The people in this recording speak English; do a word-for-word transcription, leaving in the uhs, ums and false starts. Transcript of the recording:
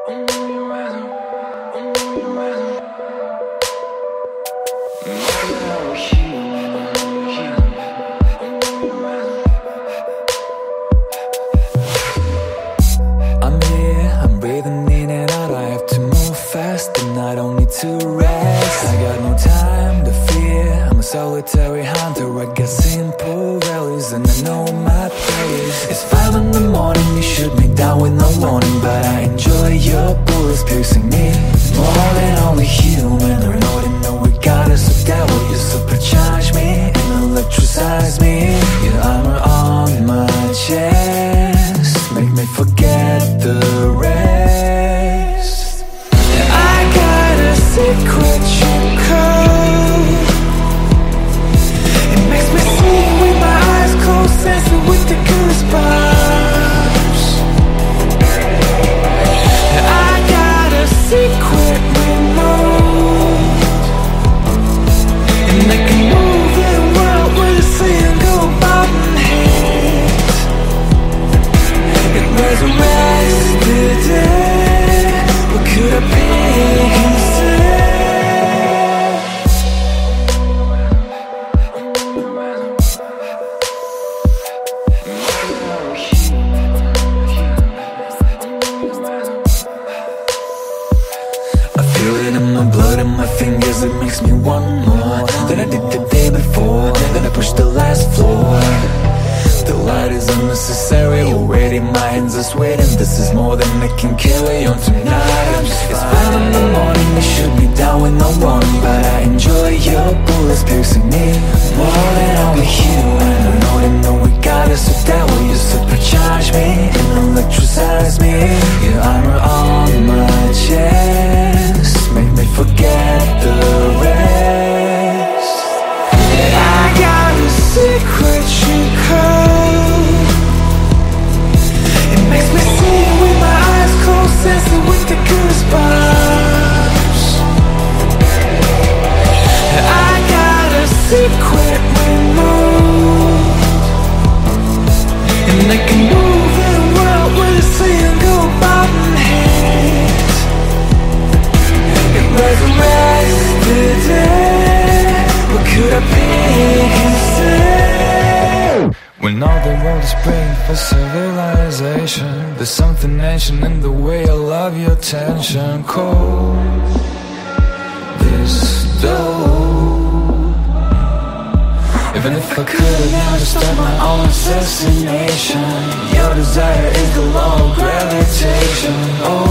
I'm here, I'm breathing in and out. I have to move fast and I don't need to rest. I got no time to fear, I'm a solitary hunter. I got simple values and I know my place. It's five in the morning, you shoot me down with no warning, but I enjoy your bullets piercing me more than only human. I know they know we got us, so devil, you supercharge me and electricize me. Your armor on my chest, make me forget the rest. I got a secret you code. It makes me see with my eyes closed, dancing with the goosebumps. I got a secret remote, and I can move the world with a single button hit. It resurrects the dead. What could I be instead? I feel it in my blood and my fingers, it makes me want more than I did the day before. Then I push the last floor. The light is unnecessary, already my hands are sweating. This is more than I can carry on tonight. I'm just It's five in the morning, you shoot me down with no warning, but I enjoy your bullets piercing me more than only human. I know they know we got us, so devil, you supercharge me and electricize me. Your armor on my chest, make me forget the rest. I got a secret you code. It makes me see with my eyes closed, dancing with the goosebumps. I got a secret remote, and I can move the world with a single button hit. It resurrects the dead. What could I be instead? When all the world is praying for civilization, there's something ancient in the way I love your tension. Cold, this dope. Even if I could, I'd never start my own assassination. Your desire is the law of gravitation. Oh,